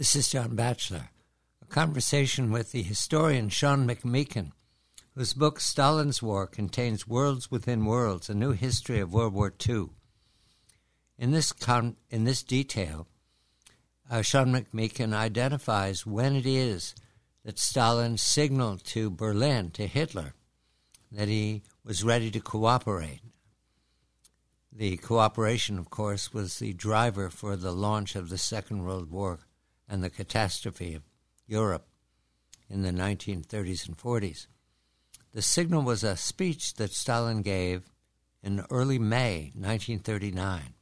This is John Batchelor, a conversation with the historian Sean McMeekin, whose book Stalin's War contains Worlds Within Worlds, a new history of World War II. In this detail, Sean McMeekin identifies when it is that Stalin signaled to Berlin, to Hitler, that he was ready to cooperate. The cooperation, of course, was the driver for the launch of the Second World War and the catastrophe of Europe in the 1930s and 40s. The signal was a speech that Stalin gave in early May 1939.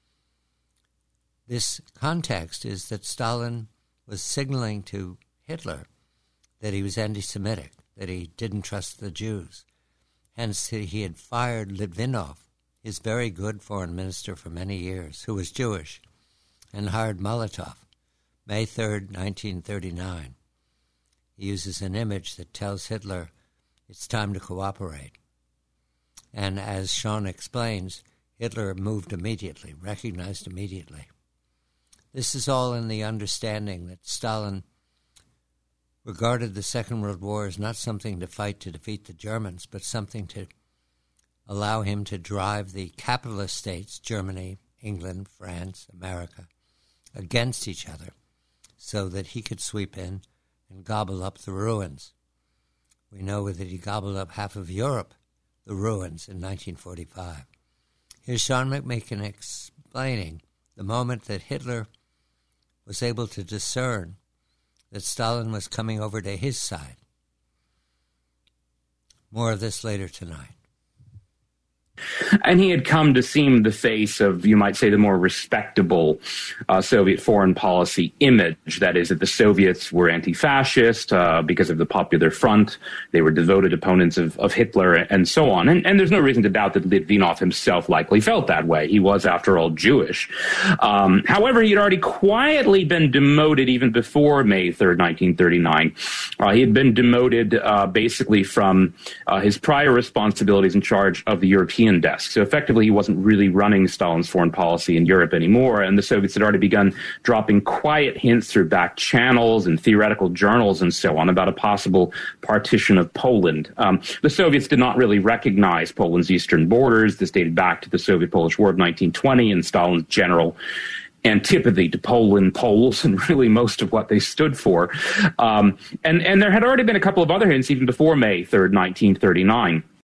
This context is that Stalin was signaling to Hitler that he was anti-Semitic, that he didn't trust the Jews. Hence, he had fired Litvinov, his very good foreign minister for many years, who was Jewish, and hired Molotov, May 3rd, 1939. He uses an image that tells Hitler it's time to cooperate. And as Sean explains, Hitler moved immediately, recognized immediately. This is all in the understanding that Stalin regarded the Second World War as not something to fight to defeat the Germans, but something to allow him to drive the capitalist states, Germany, England, France, America, against each other so that he could sweep in and gobble up the ruins. We know that he gobbled up half of Europe, the ruins, in 1945. Here's Sean McMeekin explaining the moment that Hitler was able to discern that Stalin was coming over to his side. More of this later tonight. And he had come to seem the face of, you might say, the more respectable Soviet foreign policy image. That is, that the Soviets were anti-fascist because of the Popular Front. They were devoted opponents of Hitler and so on. And there's no reason to doubt that Litvinov himself likely felt that way. He was, after all, Jewish. However, he had already quietly been demoted even before May 3rd, 1939. He had been demoted basically from his prior responsibilities in charge of the European desk. So effectively, he wasn't really running Stalin's foreign policy in Europe anymore, and the Soviets had already begun dropping quiet hints through back channels and theoretical journals and so on about a possible partition of Poland. The Soviets did not really recognize Poland's eastern borders. This dated back to the Soviet-Polish War of 1920 and Stalin's general antipathy to Poland, Poles, and really most of what they stood for. And there had already been a couple of other hints even before May 3rd, 1939.